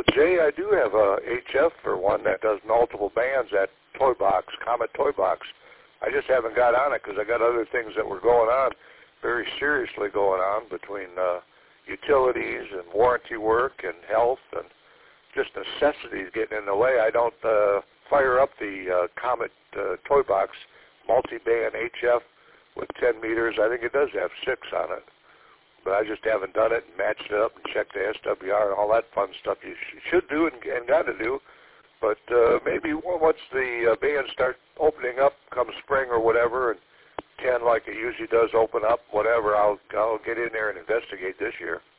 Jay, I do have a HF for one that does multiple bands at Toy Box, Comet Toy Box. I just haven't got on it because I got other things that were going on, very seriously going on between utilities and warranty work and health and just necessities getting in the way. I don't fire up the Comet Toy Box multi-band HF with 10 meters. I think it does have 6 on it. But I just haven't done it and matched it up and checked the SWR and all that fun stuff you should do and got to do. But maybe once the bands start opening up come spring or whatever, and 10 like it usually does open up, whatever, I'll get in there and investigate this year.